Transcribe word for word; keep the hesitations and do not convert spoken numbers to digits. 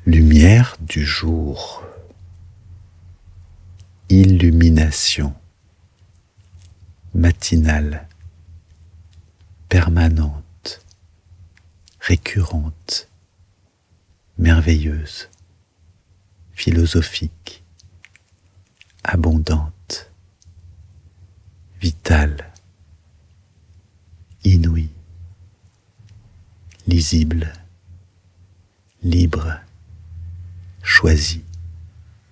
Lumière du jour, illumination matinale, permanente, récurrente, merveilleuse, philosophique, abondante, vitale, inouïe, lisible, libre, choisie,